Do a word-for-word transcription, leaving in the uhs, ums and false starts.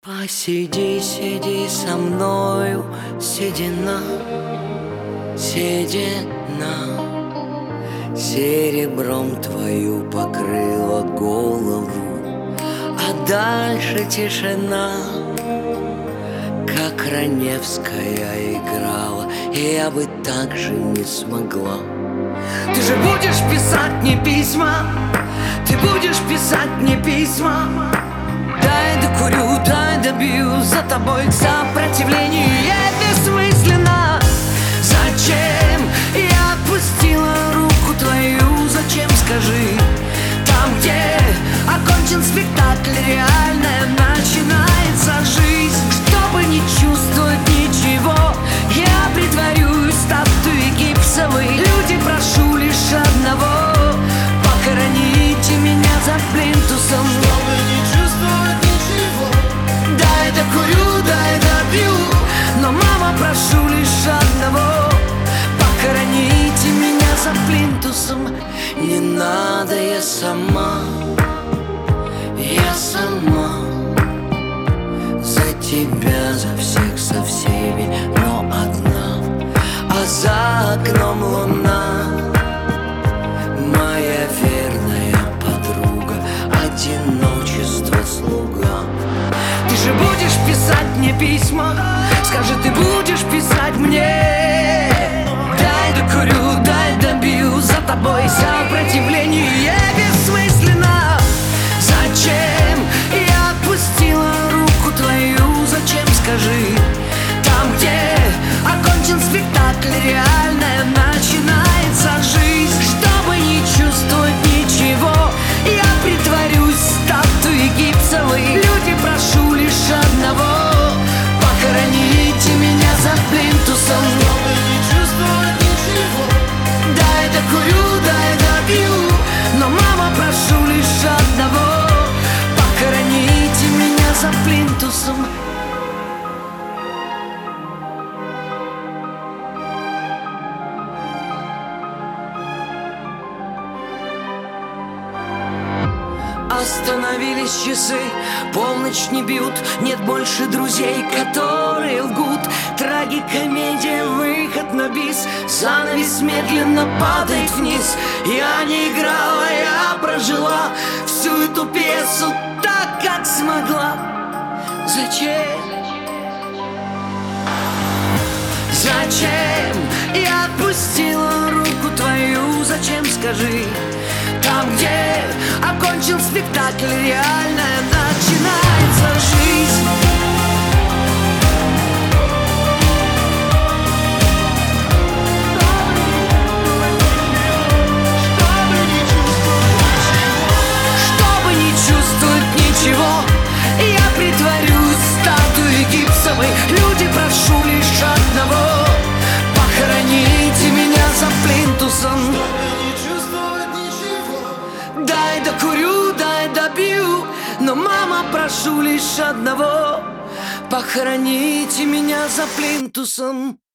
Посиди, сиди со мною, седина, седина, серебром твою покрыла голову, а дальше тишина. Как Раневская играла, и я бы так же не смогла. Ты же будешь писать мне письма, ты будешь писать мне письма. Дай докурю, дай добью, за тобой к сопротивлению бессмысленно. Зачем я отпустила руку твою, зачем, скажи? Там, где окончен спектакль, реальная начинается жизнь. Чтобы не чувствовать ничего, я притворюсь статуей гипсовой. Люди, прошу лишь одного: похороните меня за плинтусом. Чтобы не чувствовать ничего, дай докурю, дай добью. Но, мама, прошу лишь одного: похороните меня за плинтусом. Не надо, я сама, я сама. За тебя, за всех, со всеми, но одна. А за окном луна, моя верная подруга, одиночество слуга. Ты же будешь писать мне письма, скажи, ты будешь писать мне. Дай докурю, дай добью, за тобой сопротивление бессмысленно. Зачем я отпустила руку твою, зачем, скажи? Там, где окончен спектакль, реальная начинается жизнь. Чтобы не чувствовать ничего, я притворюсь статуей гипсовой. Люди, прошу лишь одного: похороните меня за плинтусом. Чтобы не чувствовать ничего, дай докурю, дай добью. Но, мама, прошу лишь одного: похороните меня за плинтусом. Остановились часы, полночь не бьют, нет больше друзей, которые лгут. Трагикомедия, выход на бис, занавес медленно падает вниз. Я не играла, я прожила всю эту пьесу так, как смогла. Зачем? Зачем я отпустила руку твою, зачем, скажи? Там, где окончен спектакль, реальная начинается жизнь. Чтобы не чувствовать ничего, я притворюсь статуей гипсовой. Люди, прошу лишь одного: похороните меня за плинтусом. Дай докурю, дай добью. Но, мама, прошу лишь одного: похороните меня за плинтусом.